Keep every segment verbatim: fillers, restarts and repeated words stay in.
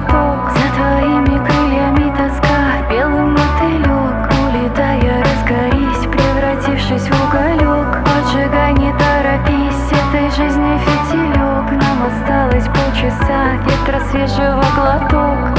глоток. За твоими крыльями тоска, белый мотылек. Улетая, разгорись, превратившись в уголек. Поджигай, не торопись, этой жизни фитилек. Нам осталось полчаса, ветра свежего глоток.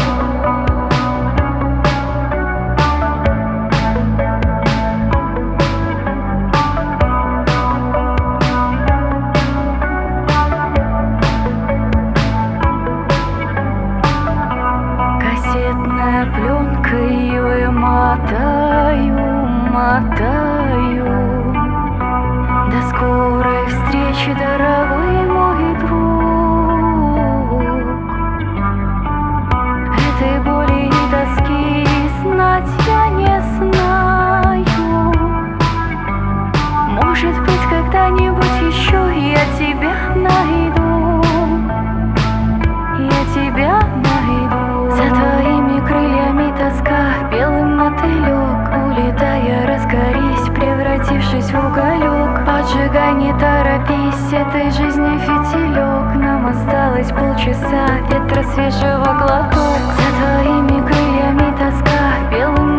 Кассетная пленка, ее я мотаю, мотаю. До скорой встречи, дорогой мой друг. Этой боли и тоски знать я не знаю. Может быть, когда-нибудь еще я тебя найду. Я тебя найду. За твоими крыльями тоска, белый мотылек. Улетая, разгорись, превратившись в уголек. Поджигай, не торопись, этой жизни фитилек. Нам осталось полчаса, ветра свежего глоток. За твоими крыльями тоска, белый